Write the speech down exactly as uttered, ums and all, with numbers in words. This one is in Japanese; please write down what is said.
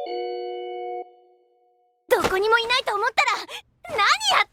どこにもいないと思ったら何やって